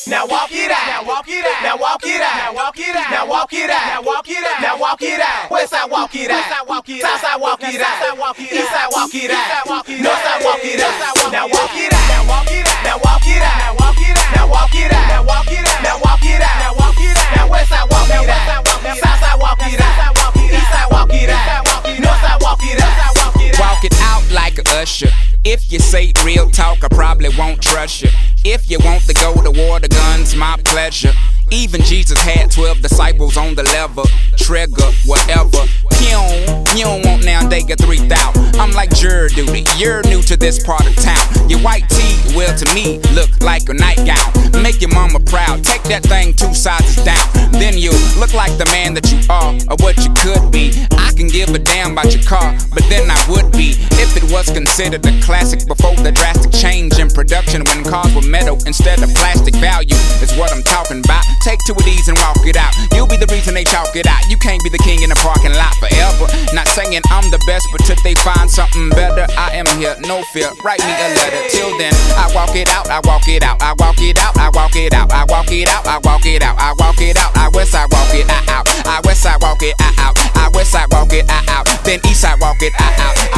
Now walk it out. Now walk it out. Now walk it out. Now walk it out. Now walk it out. Now walk it out. Now walk it out. West side walk it out. South side walk it out. East side walk it out. North side walk it out. Now walk it out. Now walk it out. Now walk it out. Now walk it out. Now walk it out. Now walk it out. Now walk it out. Now walk it out. Now west side walk it out. South side walk it out. East side walk it out. North side walk it out. Walk it out like a usher. If you say real talk, I probably won't trust you. If you want to go to war, the gun's my pleasure. Even Jesus had 12 disciples on the lever. Trigger, whatever. You don't want now, they get 3,000. I'm like jury duty, you're new to this part of town. Your white tee, well to me, look like a nightgown. Make your mama proud, take that thing 2 sizes down. Then you look like the man that you are, or what you could be. I can give a damn about your car, but then I would be if it was considered a classic before the drastic change in production when cars were metal instead of plastic. Value is what I'm talking about. Take 2 of these and walk it out. You'll be the reason they chalk it out. You can't be the king in the parking lot forever. Not saying I'm the best, but till they find something better, I am here, no fear. Write me a letter. Till then, I walk it out. I walk it out. I walk it out. I walk it out. I walk it out. I walk it out. I walk it out. I west side walk it out. I west side walk it out. I west side walk it out. Then east side walk it out.